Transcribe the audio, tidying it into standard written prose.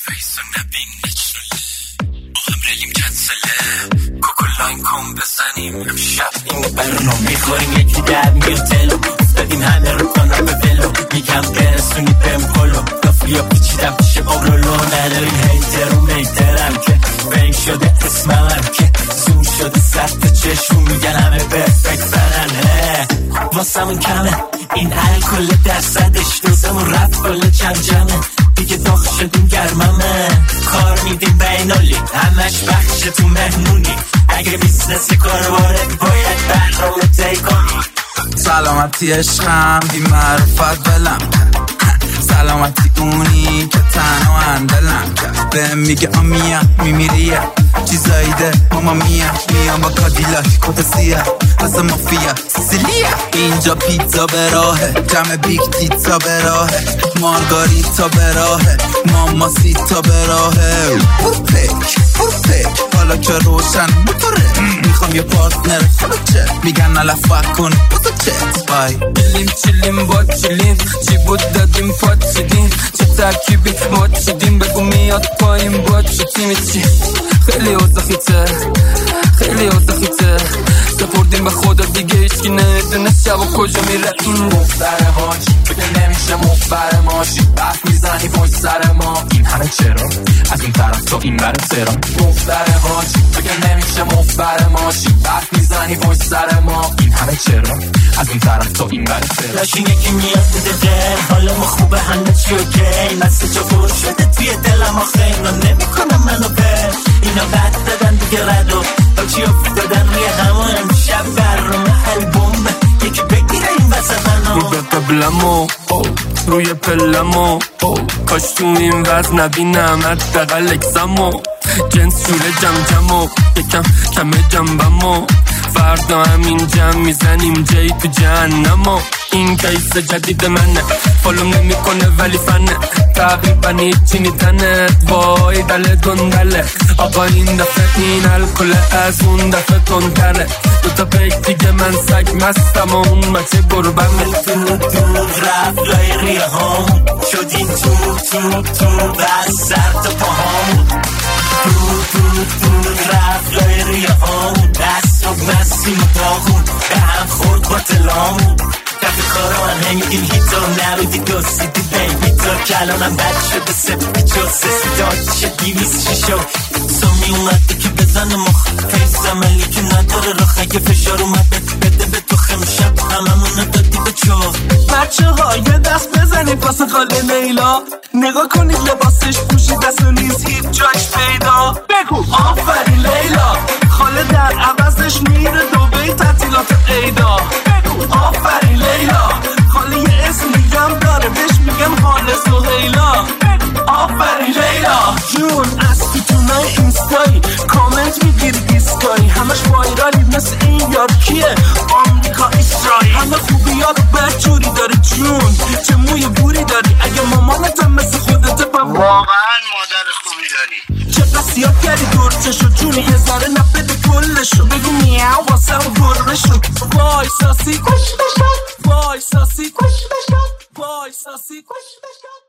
فیسو نبین نچرله با هم رلیم کنسله کوکولاین کن بزنیم امشب این برنو میخوریم یکی در میرتلو افتادیم همه رو کنم به ولو میگم برسونی بهم کلو دافلیا پیچیدم پیش اورولو نداریم هیتر و میترم که بین شده اسمم که زوم شده سخت چشم میگن همه پرفکت برنه واسمون کمه این الکل درصدش دوزمون رفت بالا جمجمه دیگه داغ شدیم گرممه کار میدیم بینالی همش بخش تو مهمونی اگه بیزنس کارواره باید برنامه طی کنی سلامتی عشقم بی معرفت بلم سلامتی اونی که تنها اندلم کرد بهم میگه آمیا میمیریه چیزایی ده ماما میا میام با کادیلاک کتسیه مثل مافیا سیسیلیا اینجا پیتزا به راهه جمع بیگ دیتا به راهه مارگاریتا به راهه ماما سیتا به راهه پرپک حالا که روشن موتوره میخوام یه پارتنر خلوچه میگن نلفت کن بزا چت بای بلیم چلیم با چلیم چی بود دادیم پاد چیدیم چه ترکیبی ما چیدیم بگو میاد پاییم با چی تیمی چی خیلی اوزاخیته خیلی اوزاخیته سپردیم به خدا دیگه هیچکی نمیدونه شب و کجا میره این دختر حاجی بگه نمیشه مخبر ماشی برف میزنی پشت سر ما این همه چرا از اون طرف تا این برم سرا دختر حاجی بگه نمیشه مخبر ماشی برف میزنی پشت سر ما این همه چرا از اون طرف تا این برم سرا لاشین یکی میاد بده دل حالا ما خوبه همه چی اوکی مسته جا پر شده توی دلم آخه اینا نمیکنم منو بر اینا بد دادن دیگه ردو چی افتادن روی همون امشب برنامه البومه یکی بگیره این وسط منو رو به قبلمو روی پلمو کاش تو این وز نبینم حداقل اکسمو جنس شوره جمجمو یکم کمه جنبمو فردا همین جمع میزنیم جای تو جهنمو این کیس جدید منه فالوم نمی کنه ولی فنه تقریبا هیچی نیتنه وای دل گندله آقا این دفعه این الکل از اون دفعه تندره دوتا پیک دیگه من سگ مستم و اون بچه گربمه دور رفت لای ریه هامون شدیم تو بس سر تا پاهامون دور رفت لای ریه هامون دست و مستیم و داغون به هم خورد با تلامون دفعه کارا من هنگیم هیتا نرودی دوسیدی بیبی تا کلانم بد شده سپی جو سسی داد شد 206 سامی اومده که بزن مخ فیس عملی که نداره رخ اگه فشار اومد بده به تو خمشب هممونو دادی به چوخ بچه ها یه دست بزنید واسه خاله لیلا نگاه کنید لباسش پوشید دست و نیز هیچ جایش پیدا بگو آفرین لیلا خاله در عوضش میره دوبی تعطیلات عیدا بگو آفرین لیلا خاله یه اسم میگم داره بهش میگن حال سهیلا آفرین لیلا جون از پیتونای اینستایی کامنت میگیری دیسکایی همش وایرالی مثل این یار کیه آمریکا اسرائیل همه خوبی ها رو بدجوری داره جون چه موی بوری داری اگه مامانتم مثل خودت واقعا مادر خوبی داری چه قصیاب کردی دورچشو جونی یه ذره نبده کلشو بگو میاو واسه اون گربشو وای ساسی کش بشن وای ساسی کش بشن وای ساسی کش بشن